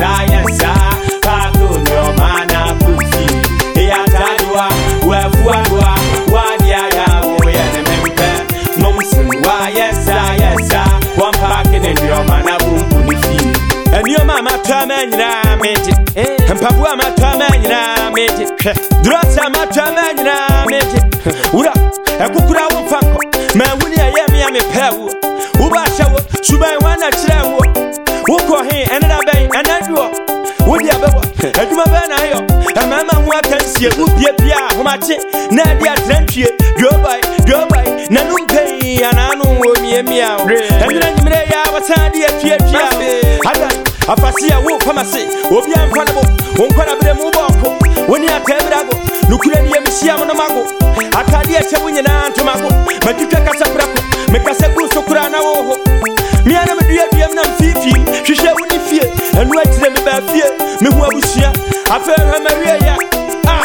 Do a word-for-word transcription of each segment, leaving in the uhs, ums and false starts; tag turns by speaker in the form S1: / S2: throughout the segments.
S1: sa yes ah pago no mana kufi ya tadwa wa fuadwa wa dia ya mo ya ne mempe no msin wa yes ah yes ah one pack in your mana bumbu ni fi eni ma ma twa ma nyina meje mpabu ma twa ma nyina meje drasa ma twa ma nyina meje ura ekukura wo fanko ma wuni ya me me pewo wo ba hyewo suban wana kire wo wo ko he enada ben enadwo wo dia bebo aduma ben na yo amama ho akansie wo bia bia homache na dia trantwie dwobai dwobai na numpe ananu wo miemia wo enra nyimre ya wasade atwie atwie ada afasia wo famase obi amfana bo wonkwana bere mu boko woni atabrago nukure ni emisia mo mago atade achebu nyina antomago matutwa kasaprako mekasa guso kura na wo ho miana me dua dua na mfifi hwehwe woni fie enu atire me ba fie me hu abusua afa ha mawie ya ah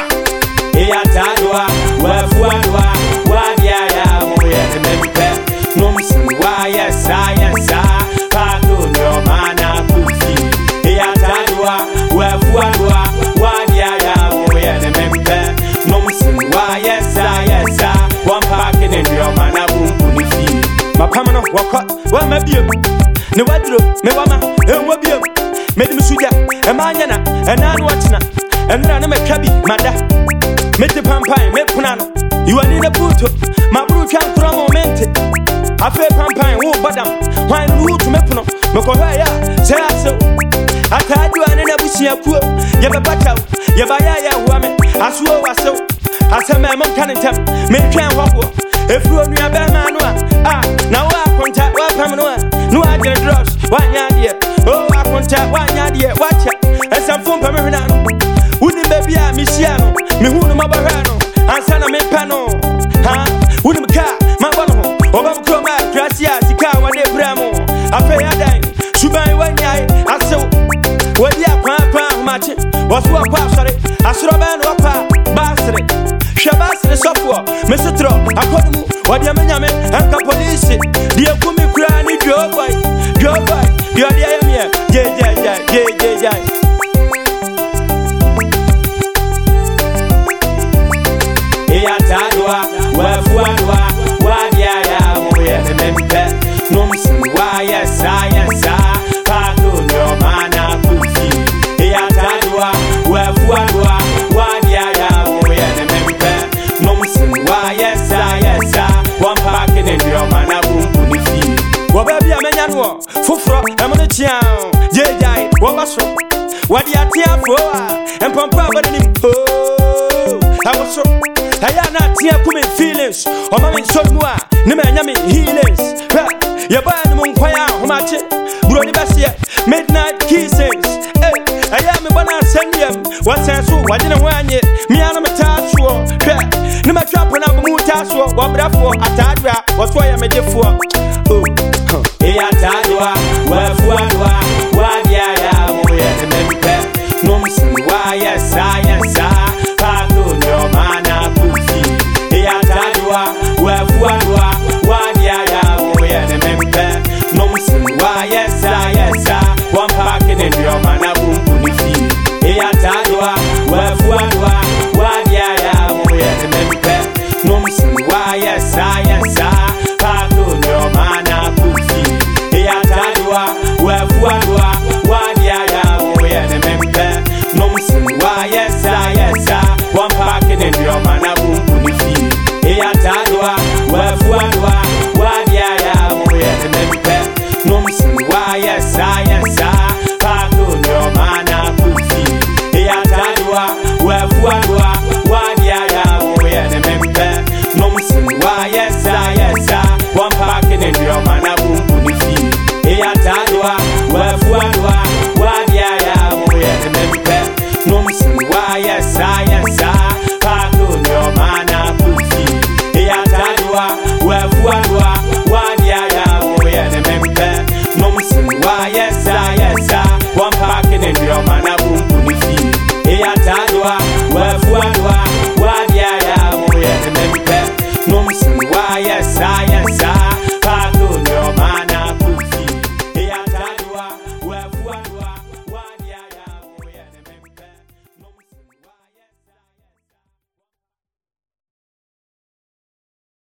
S1: e ya tadwa wa fuadwa wa dia ya mo ye mempe no msin wa ya sa ya sa pa do no mana kufi e ya tadwa wa fuadwa wa dia ya mo ye mempe no msin wa ya sa ya sa one pack in your mana bumbu ni fi mapamano wakwa wa mabiem ne wadro me wama enwa biem me dim suja e manya na enanu atena enra na metwabi mada mete pampan me punano iwani na puto mabru twa nkura moment afa pampan wo badam wan rutu me puno me ko ha ya se aso ataju ane na busia kuo ye bebata ye baya ya huame asuo waso asema mom kanentem me twan hobo efro nua be ma no ah na wa konta wa pam no no agre drops wa nya de o wa konta wa nya de wacha esamfo pam hwena no wuni baby a misia no me hu no mabahwa no ansa na me pa no ha wuni mka ma bono ho oba mkro ma gracia sika wa de bramo afa ya dan suban wa nya asew wadi akwa pa mache waso akwa sore asoro ba no pa basre Shabasre sofo mesotro akodumu wadi amenyame anka police die kumi kura ni joboy joboy yo dia yamie je je je je je e ya tadwa wa fuadwa wadi ya mo ye mempe no msin wa ya sa ya sa pa do no mana kufi e ya tadwa wa fuadwa wadi ya mo ye mempe no msin wa yes ah yes ah one pack in your mana bumbu ni fi wo ba bia menya no foforo e mo ne chia jejai wo baso wadi atia fo a empompa bodenim oh awoso aya na atia kuma feelings o ma men solmu a ne menya me healings ye ba ni mon kwaya ho ma che bro ni basie midnight kisses eh aya me bana sendiem wasenso wadi ne ho anye mi ana metaso hwe ne ma twapo na mu taso wa brafo atadwa waso ya medefo oh e atadwa wa fuadwa wa dia ya mo ye mempe no msin wa ya sa ya sa pa do no mana kufi e atadwa wa fuadwa wa dia ya mo ye mempe no msin wa ya sa ya sa one pack in your mana bumbu ni fi e atadwa wa fuadwa wa dia ya mo ye mempe no msin wa ya sa ya sa pa do no mana kufi e atadwa wa fuadwa wa dia ya mo ye mempe no msin wa ya sa ya sa one pack in your mana bumbu ni fi e atadwa wa fuadwa wa dia ya mo ye mempe no msin wa ya sa ya sa pa do no mana kufi e atadwa wa fuadwa wa dia ya mo ye mempe no msin wa ya sa ya sa one pack in your mana bumbu ni fi e atadwa wa fuadwa wa dia ya mo ye mempe no msin wa ya sa ya sa pa do no mana kufi e atadwa wa fuadwa wa dia ya mo ye mempe no msin wa ya sa ya sa one pack in your mana bumbu ni fi e atadwa wa fuadwa